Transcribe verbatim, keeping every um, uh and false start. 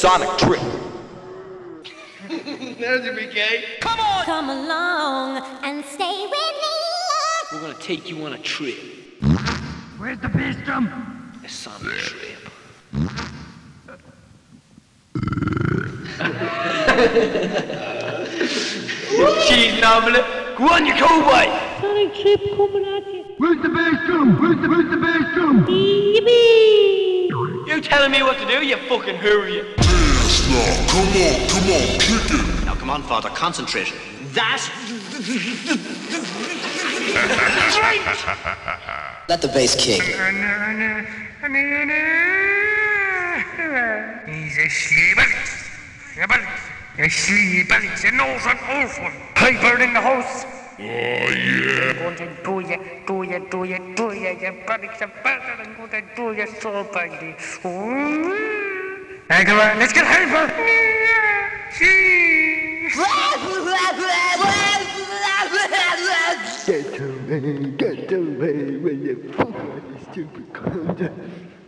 Sonic Trip. There's a big gay. Come on! Come along and stay with me. We're gonna take you on a trip. Where's the bass drum? A Sonic Trip. Cheese novelty. Go on, you cowboy. Sonic Trip coming at you. Where's the bass drum? Where's the, where's the bass drum? Yippee! You telling me what to do, you fucking who you? Dance now, come on, come on, kick it. Now come on, Father, concentrate. That. Let the bass kick. He's a sleeper. A sleeper. It's an awesome, awesome. Hyper in the house. Oh yeah. Going to do ya, do ya, do ya, do ya. Your body's a better than going to do ya so badly. Hey, come on, let's get hyper. Get away, get away, when you fuck with the stupid content.